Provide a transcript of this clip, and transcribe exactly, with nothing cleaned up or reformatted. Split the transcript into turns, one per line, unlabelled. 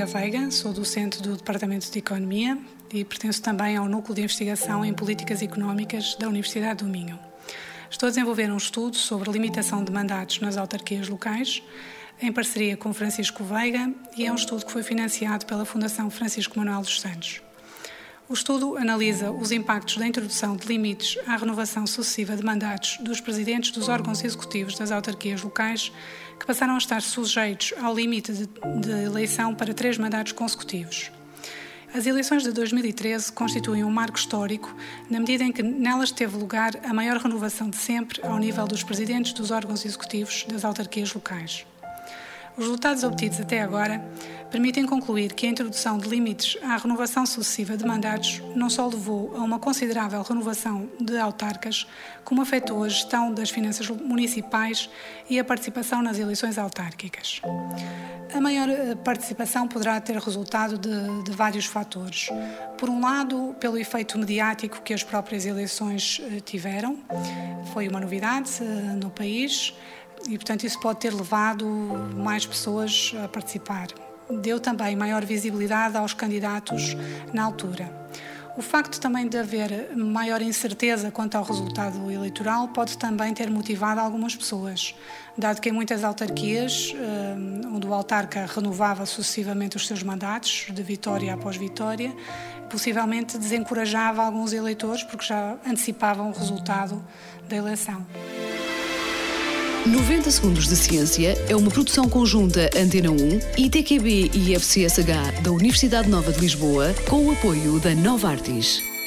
Veiga, sou docente do Departamento de Economia e pertenço também ao Núcleo de Investigação em Políticas Económicas da Universidade do Minho. Estou a desenvolver um estudo sobre a limitação de mandatos nas autarquias locais, em parceria com Francisco Veiga, e é um estudo que foi financiado pela Fundação Francisco Manuel dos Santos. O estudo analisa os impactos da introdução de limites à renovação sucessiva de mandatos dos presidentes dos órgãos executivos das autarquias locais, que passaram a estar sujeitos ao limite de, de eleição para três mandatos consecutivos. As eleições de dois mil e treze constituem um marco histórico, na medida em que nelas teve lugar a maior renovação de sempre ao nível dos presidentes dos órgãos executivos das autarquias locais. Os resultados obtidos até agora permitem concluir que a introdução de limites à renovação sucessiva de mandatos não só levou a uma considerável renovação de autarcas, como afetou a gestão das finanças municipais e a participação nas eleições autárquicas. A maior participação poderá ter resultado de, de vários fatores. Por um lado, pelo efeito mediático que as próprias eleições tiveram, foi uma novidade no país, e, portanto, isso pode ter levado mais pessoas a participar. Deu também maior visibilidade aos candidatos na altura. O facto também de haver maior incerteza quanto ao resultado eleitoral pode também ter motivado algumas pessoas, dado que em muitas autarquias, onde o autarca renovava sucessivamente os seus mandatos, de vitória após vitória, possivelmente desencorajava alguns eleitores porque já antecipavam o resultado da eleição.
noventa Segundos de Ciência é uma produção conjunta Antena um, I T Q B e I F C S H da Universidade Nova de Lisboa, com o apoio da Novartis.